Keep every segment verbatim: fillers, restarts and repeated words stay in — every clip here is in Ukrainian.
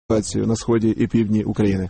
ситуацію на сході і півдні України.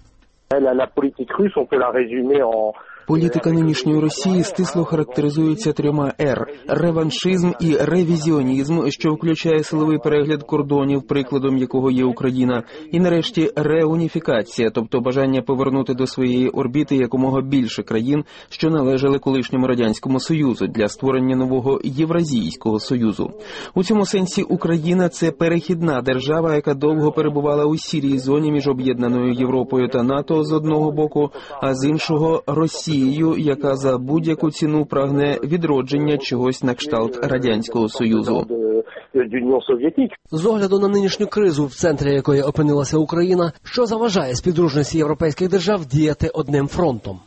Політика нинішньої Росії стисло характеризується трьома «Р» – реваншизм і ревізіонізм, що включає силовий перегляд кордонів, прикладом якого є Україна, і нарешті реуніфікація, тобто бажання повернути до своєї орбіти якомога більше країн, що належали колишньому Радянському Союзу, для створення нового Євразійського Союзу. У цьому сенсі Україна – це перехідна держава, яка довго перебувала у сірій зоні між об'єднаною Європою та НАТО з одного боку, а з іншого – Росією, яка за будь-яку ціну прагне відродження чогось на кшталт Радянського Союзу. З огляду на нинішню кризу, в центрі якої опинилася Україна, що заважає співдружності європейських держав діяти одним фронтом?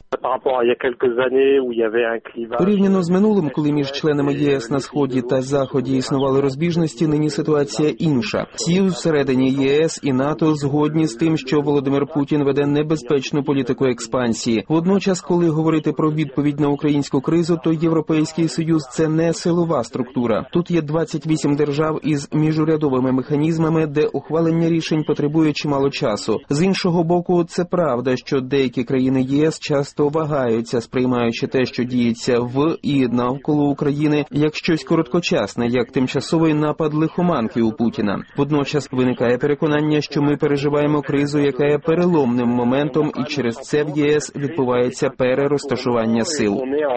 Порівняно з минулим, коли між членами ЄС на Сході та Заході існували розбіжності, нині ситуація інша. Всі всередині ЄС і НАТО згодні з тим, що Володимир Путін веде небезпечну політику експансії. Водночас, коли говорити про відповідь на українську кризу, то Європейський Союз – це не силова структура. Тут є двадцять вісім держав із міжурядовими механізмами, де ухвалення рішень потребує чимало часу. З іншого боку, це правда, що деякі країни ЄС часто вагаються, сприймаючи те, що діється в і навколо України, як щось короткочасне, як тимчасовий напад лихоманки у Путіна. Водночас виникає переконання, що ми переживаємо кризу, яка є переломним моментом, і через це в ЄС відбувається перерозташування сил.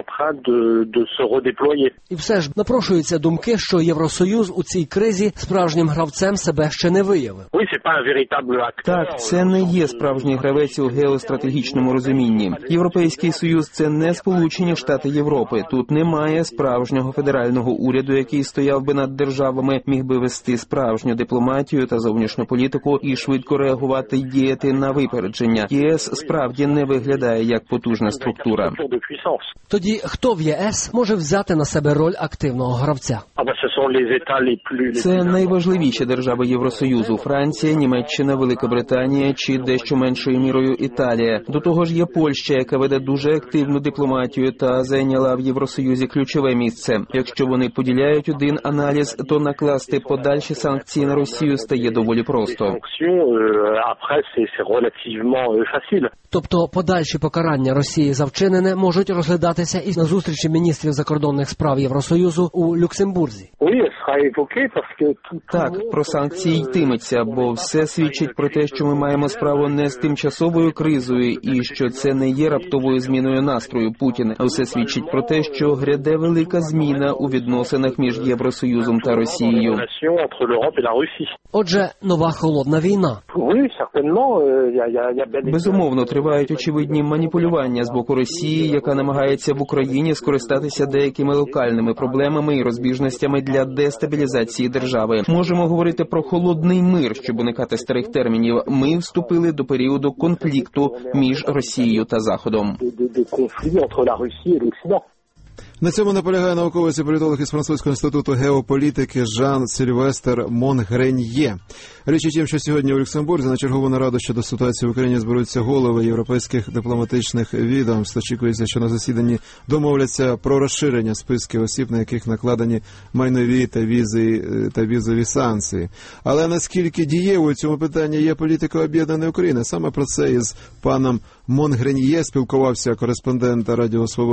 І все ж напрошуються думки, що Євросоюз у цій кризі справжнім гравцем себе ще не виявив. Так, це не є справжній гравець у геостратегічному розумінні. Європейський Союз – це не Сполучені Штати Європи. Тут немає справжнього федерального уряду, який стояв би над державами, міг би вести справжню дипломатію та зовнішню політику і швидко реагувати й діяти на випередження. ЄС справді не виглядає як потужна структура. Тоді хто в ЄС може взяти на себе роль активного гравця? Це найважливіші держави Євросоюзу – Франція, Німеччина, Велика Британія чи дещо меншою мірою Італія. До того ж є Польща, яка веде дуже активну дипломатію та зайняла в Євросоюзі ключове місце. Якщо вони поділяють один аналіз, то накласти подальші санкції на Росію стає доволі просто. Тобто подальші покарання Росії за вчинене можуть розглядатися і на зустрічі міністрів закордонних справ Євросоюзу у Люксембурзі. Так, про санкції йтиметься, бо все свідчить про те, що ми маємо справу не з тимчасовою кризою і що це не є раптовою зміною настрою Путіна, а все свідчить про те, що гряде велика зміна у відносинах між Євросоюзом та Росією. Отже, нова холодна війна. Безумовно, тривають очевидні маніпулювання з боку Росії, яка намагається в Україні скористатися деякими локальними проблемами і розбіжностями для дестабілізації держави. Можемо говорити про холодний мир, щоб уникати старих термінів. Ми вступили до періоду конфлікту між Росією та Заходом. На цьому наполягає науковець і політолог із Французького інституту геополітики Жан-Сильвестр Монгреньє. Річ у тім, що сьогодні у Люксембурзі на чергову нараду щодо ситуації в Україні зберуться голови європейських дипломатичних відомств. Очікується, що на засіданні домовляться про розширення списків осіб, на яких накладені майнові та візи та візові санкції. Але наскільки дієвою у цьому питанні є політика об'єднаної України? Саме про це із паном Монгреньє спілкувався кореспондент Радіо Свобода